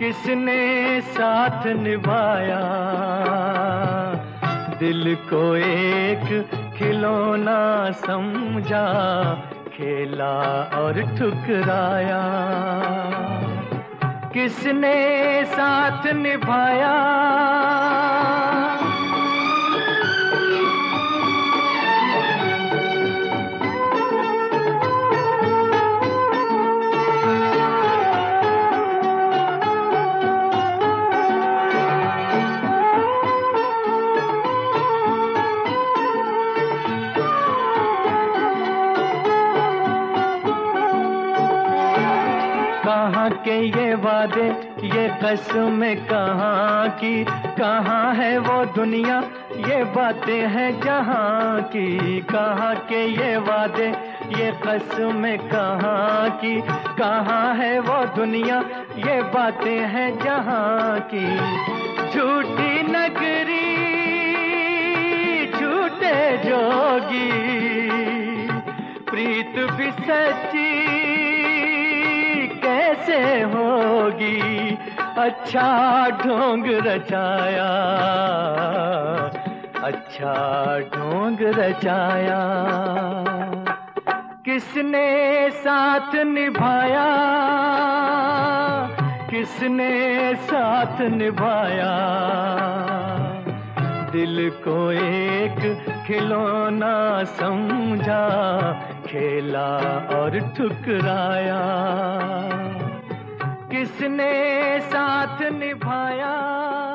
किसने साथ निभाया, दिल को एक खिलौना समझा, खेला और ठुकराया। किसने साथ निभाया, कहाँ के ये वादे, ये कसमें कहाँ की, कहाँ है वो दुनिया, ये बातें हैं जहाँ की। कहाँ के ये वादे, ये कसमें कहाँ की, कहाँ है वो दुनिया, ये बातें हैं जहाँ की। झूठी नगरी, झूठे जोगी, प्रीत भी सच्ची कैसे होगी। अच्छा ढोंग रचाया, अच्छा ढोंग रचाया। किसने साथ निभाया, किसने साथ निभाया, दिल को एक खिलौना समझा, खेला और ठुकराया। किसने साथ निभाया।